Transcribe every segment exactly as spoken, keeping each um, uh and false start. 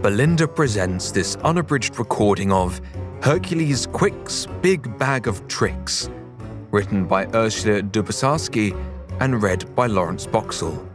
Belinda presents this unabridged recording of Hercules Quick's Big Bag of Tricks, written by Ursula Dubosarski and read by Lawrence Boxall.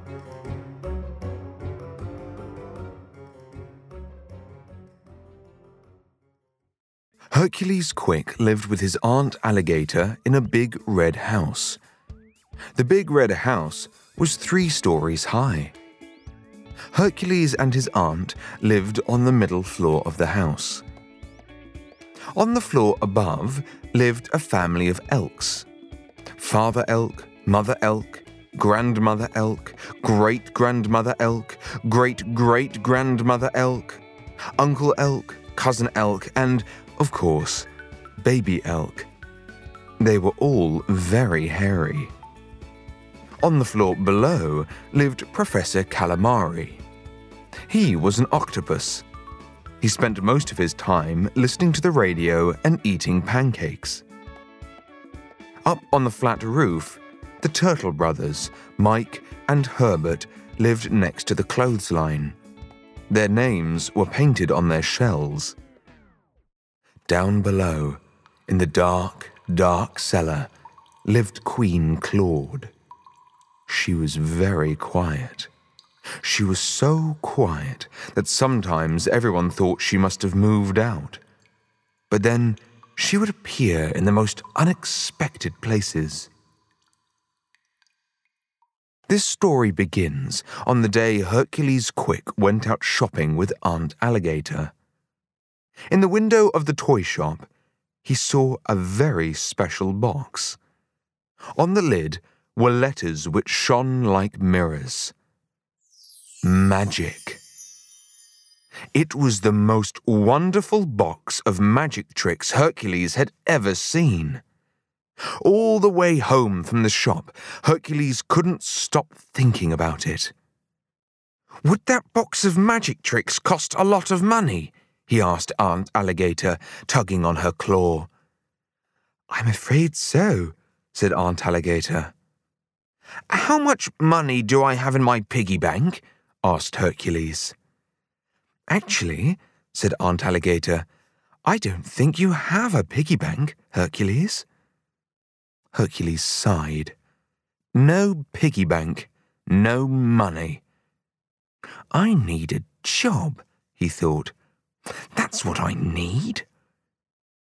Hercules Quick lived with his aunt Alligator in a big red house. The big red house was three stories high. Hercules and his aunt lived on the middle floor of the house. On the floor above lived a family of elks. Father elk, mother elk, grandmother elk, great-grandmother elk, great-great-grandmother elk, uncle elk, cousin elk, and, of course, baby elk. They were all very hairy. On the floor below lived Professor Calamari. He was an octopus. He spent most of his time listening to the radio and eating pancakes. Up on the flat roof, the Turtle Brothers, Mike and Herbert, lived next to the clothesline. Their names were painted on their shells. Down below, in the dark, dark cellar, lived Queen Claude. She was very quiet. She was so quiet that sometimes everyone thought she must have moved out. But then she would appear in the most unexpected places. This story begins on the day Hercules Quick went out shopping with Aunt Alligator. In the window of the toy shop, he saw a very special box. On the lid were letters which shone like mirrors. Magic. It was the most wonderful box of magic tricks Hercules had ever seen. All the way home from the shop, Hercules couldn't stop thinking about it. Would that box of magic tricks cost a lot of money? He asked Aunt Alligator, tugging on her claw. I'm afraid so, said Aunt Alligator. How much money do I have in my piggy bank? Asked Hercules. Actually, said Aunt Alligator, I don't think you have a piggy bank, Hercules. Hercules sighed. No piggy bank, no money. I need a job, he thought. That's what I need.